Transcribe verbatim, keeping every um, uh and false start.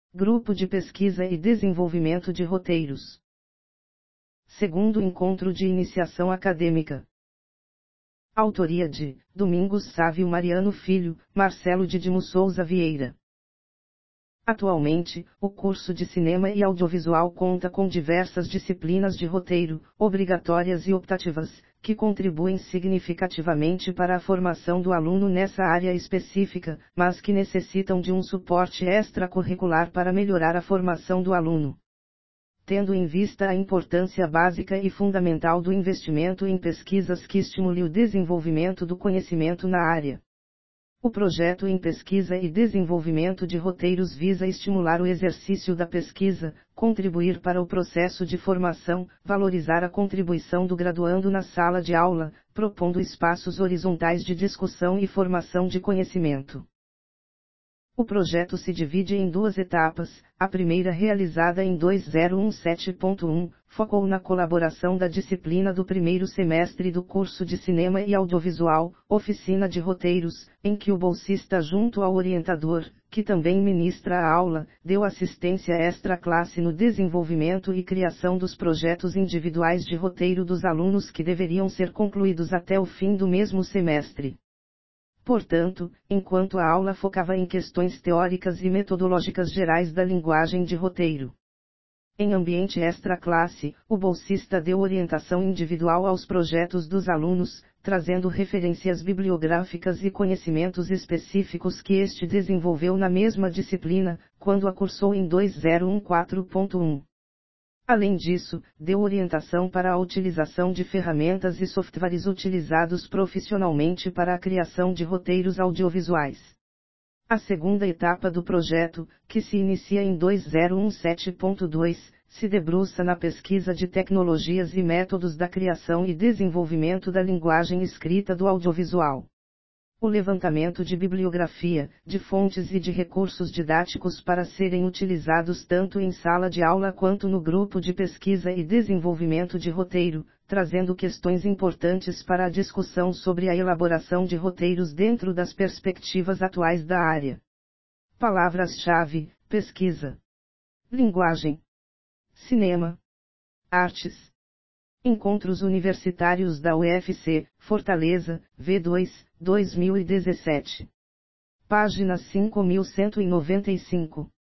Grupo de Pesquisa e Desenvolvimento de Roteiros. Segundo Encontro de Iniciação Acadêmica. Autoria de Domingos Sávio Mariano Filho, Marcelo Didimo Souza Vieira. Atualmente, o curso de Cinema e Audiovisual conta com diversas disciplinas de roteiro, obrigatórias e optativas, que contribuem significativamente para a formação do aluno nessa área específica, mas que necessitam de um suporte extracurricular para melhorar a formação do aluno. Tendo em vista a importância básica e fundamental do investimento em pesquisas que estimule o desenvolvimento do conhecimento na área. O projeto em pesquisa e desenvolvimento de roteiros visa estimular o exercício da pesquisa, contribuir para o processo de formação, valorizar a contribuição do graduando na sala de aula, propondo espaços horizontais de discussão e formação de conhecimento. O projeto se divide em duas etapas. A primeira, realizada em dois mil e dezessete ponto um, focou na colaboração da disciplina do primeiro semestre do curso de Cinema e Audiovisual, Oficina de Roteiros, em que o bolsista junto ao orientador, que também ministra a aula, deu assistência extra-classe no desenvolvimento e criação dos projetos individuais de roteiro dos alunos que deveriam ser concluídos até o fim do mesmo semestre. Portanto, enquanto a aula focava em questões teóricas e metodológicas gerais da linguagem de roteiro. Em ambiente extra-classe, o bolsista deu orientação individual aos projetos dos alunos, trazendo referências bibliográficas e conhecimentos específicos que este desenvolveu na mesma disciplina, quando a cursou em dois mil e quatorze ponto um. Além disso, deu orientação para a utilização de ferramentas e softwares utilizados profissionalmente para a criação de roteiros audiovisuais. A segunda etapa do projeto, que se inicia em dois mil e dezessete ponto dois, se debruça na pesquisa de tecnologias e métodos da criação e desenvolvimento da linguagem escrita do audiovisual. O levantamento de bibliografia, de fontes e de recursos didáticos para serem utilizados tanto em sala de aula quanto no grupo de pesquisa e desenvolvimento de roteiro, trazendo questões importantes para a discussão sobre a elaboração de roteiros dentro das perspectivas atuais da área. Palavras-chave: pesquisa, linguagem, cinema, artes. Encontros Universitários da U F C, Fortaleza, V dois, dois mil e dezessete. Página cinco mil cento e noventa e cinco.